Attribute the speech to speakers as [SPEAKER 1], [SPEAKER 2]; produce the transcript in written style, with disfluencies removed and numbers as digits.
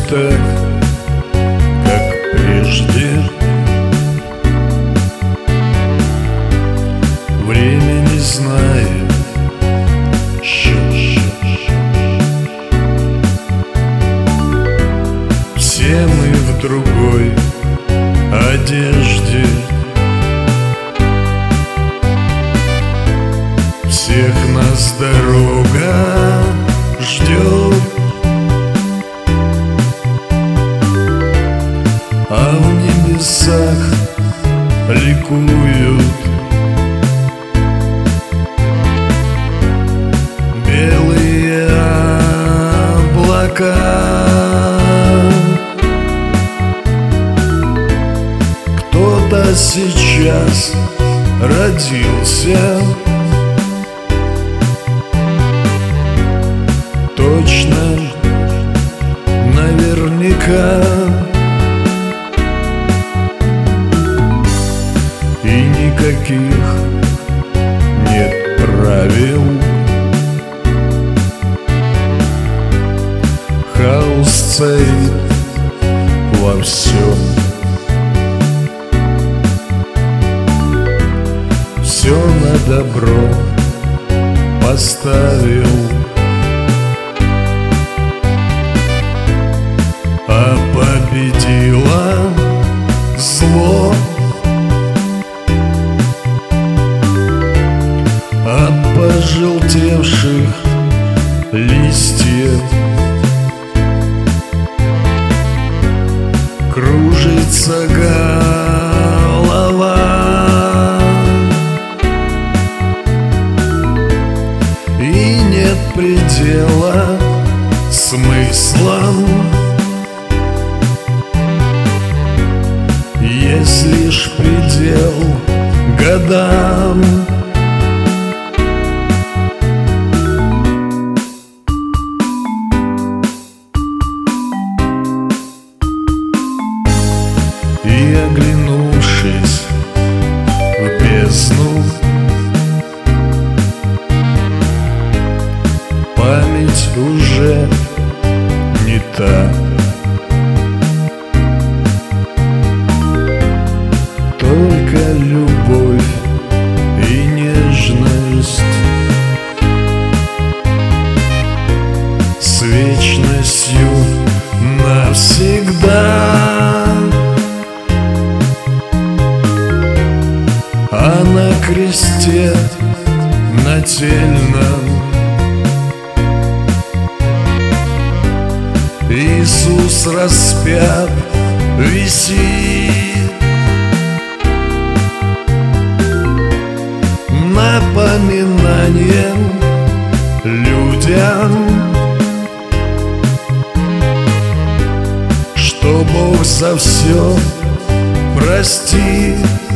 [SPEAKER 1] так, как прежде. Время не знает счет. Все мы в другой одежде. Всех нас дорога ждет, а в небесах ликуют белые облака. Кто-то сейчас родился, точно, наверняка, и никаких нет правил. Хаос царит во всем. Все на добро поставил, а победило зло. От пожелтевших листьев кружится голова, и нет предела смыслам. Есть лишь предел годам. И, оглянувшись в бездну, память уже не та. Только любовь и нежность с вечностью навсегда. А на кресте нательном Иисус распят висит, напоминанием людям, что Бог за все простит.